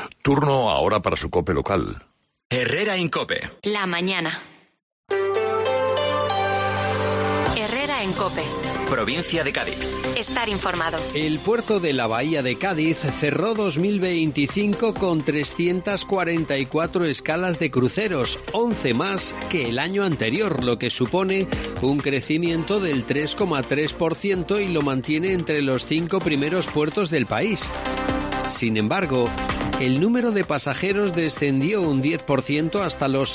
Turno ahora para su COPE local. Herrera en COPE. La mañana. Herrera en COPE. Provincia de Cádiz. Estar informado. El puerto de la Bahía de Cádiz cerró 2025 con 344 escalas de cruceros, 11 más que el año anterior, lo que supone un crecimiento del 3,3% y lo mantiene entre los 5 primeros puertos del país. Sin embargo, el número de pasajeros descendió un 10% hasta los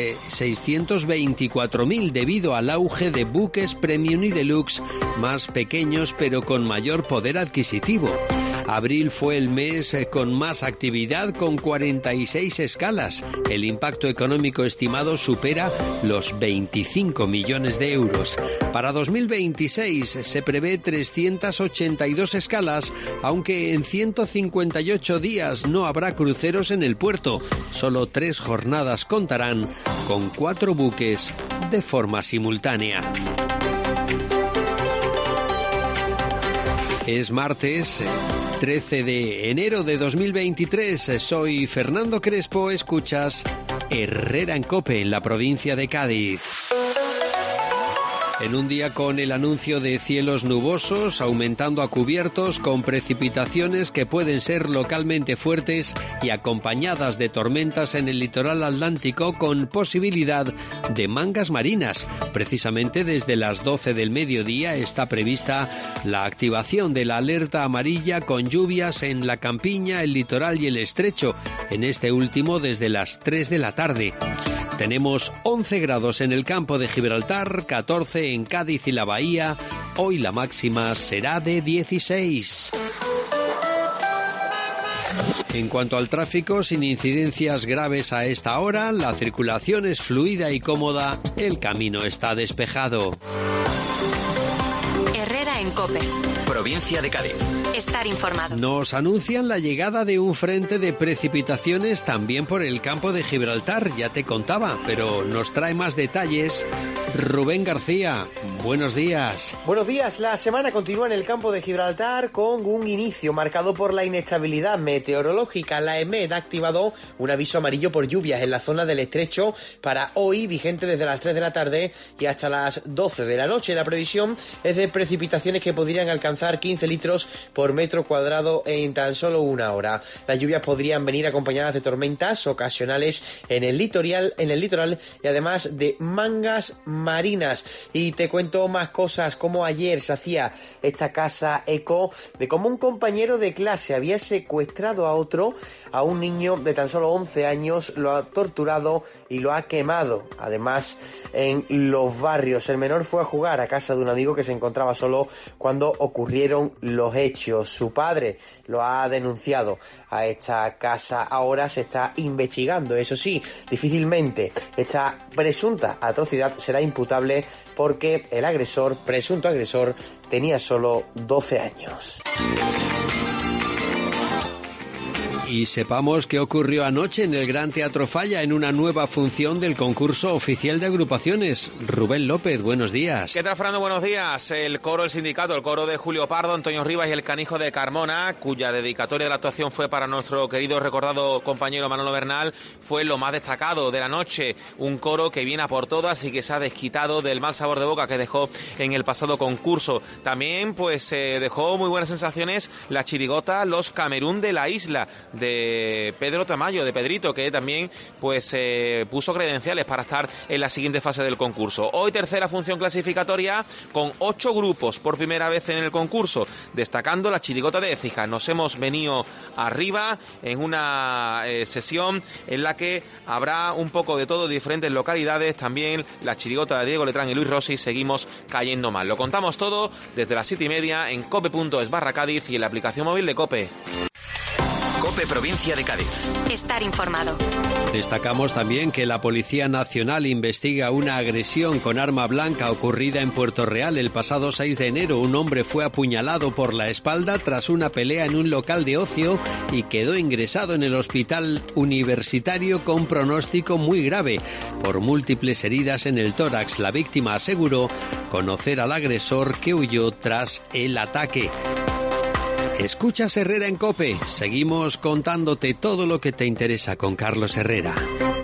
624.000 debido al auge de buques premium y deluxe más pequeños pero con mayor poder adquisitivo. Abril fue el mes con más actividad, con 46 escalas. El impacto económico estimado supera los 25 millones de euros. Para 2026 se prevé 382 escalas, aunque en 158 días no habrá cruceros en el puerto. Solo 3 jornadas contarán con 4 buques de forma simultánea. Es martes 13 de enero de 2023. Soy Fernando Crespo. Escuchas Herrera en COPE en la provincia de Cádiz. En un día con el anuncio de cielos nubosos, aumentando a cubiertos, con precipitaciones que pueden ser localmente fuertes y acompañadas de tormentas en el litoral atlántico con posibilidad de mangas marinas. Precisamente desde las 12 del mediodía está prevista la activación de la alerta amarilla con lluvias en la campiña, el litoral y el estrecho, en este último desde las 3 de la tarde. Tenemos 11 grados en el campo de Gibraltar, 14 en Cádiz y la Bahía. Hoy la máxima será de 16. En cuanto al tráfico, sin incidencias graves a esta hora, la circulación es fluida y cómoda, el camino está despejado. Herrera en COPE. Provincia de Cádiz. Estar informado. Nos anuncian la llegada de un frente de precipitaciones también por el campo de Gibraltar, ya te contaba, pero nos trae más detalles Rubén García. Buenos días. Buenos días. La semana continúa en el campo de Gibraltar con un inicio marcado por la inestabilidad meteorológica. La EMET ha activado un aviso amarillo por lluvias en la zona del estrecho para hoy, vigente desde las 3 de la tarde y hasta las 12 de la noche. La previsión es de precipitaciones que podrían alcanzar 15 litros por metro cuadrado en tan solo una hora. Las lluvias podrían venir acompañadas de tormentas ocasionales en el litoral y además de mangas marinas. Y te cuento más cosas, como ayer se hacía esta casa eco de cómo un compañero de clase había secuestrado a un niño de tan solo 11 años, lo ha torturado y lo ha quemado. Además, en los barrios, el menor fue a jugar a casa de un amigo que se encontraba solo cuando ocurrieron los hechos. Su padre lo ha denunciado a esta casa. Ahora se está investigando. Eso sí, difícilmente esta presunta atrocidad será imputable porque el presunto agresor, tenía solo 12 años. Y sepamos qué ocurrió anoche en el Gran Teatro Falla en una nueva función del concurso oficial de agrupaciones. Rubén López, buenos días. ¿Qué tal, Fernando? Buenos días. El coro El Sindicato, el coro de Julio Pardo, Antonio Rivas y el Canijo de Carmona, cuya dedicatoria de la actuación fue para nuestro querido recordado compañero Manolo Bernal, fue lo más destacado de la noche. Un coro que viene a por todas y que se ha desquitado del mal sabor de boca que dejó en el pasado concurso. También pues dejó muy buenas sensaciones la chirigota Los Camerún de la Isla, de Pedro Tamayo, de Pedrito, que también pues puso credenciales para estar en la siguiente fase del concurso. Hoy tercera función clasificatoria con 8 grupos por primera vez en el concurso, destacando la chirigota de Écija. Nos hemos venido arriba en una sesión en la que habrá un poco de todo, diferentes localidades, también la chirigota de Diego Letrán y Luis Rossi. Seguimos cayendo mal. Lo contamos todo desde las 7:30 en cope.es/Cádiz y en la aplicación móvil de COPE. COPE Provincia de Cádiz. Estar informado. Destacamos también que la Policía Nacional investiga una agresión con arma blanca ocurrida en Puerto Real el pasado 6 de enero. Un hombre fue apuñalado por la espalda tras una pelea en un local de ocio y quedó ingresado en el hospital universitario con pronóstico muy grave por múltiples heridas en el tórax. La víctima aseguró conocer al agresor, que huyó tras el ataque. Escuchas Herrera en COPE. Seguimos contándote todo lo que te interesa con Carlos Herrera.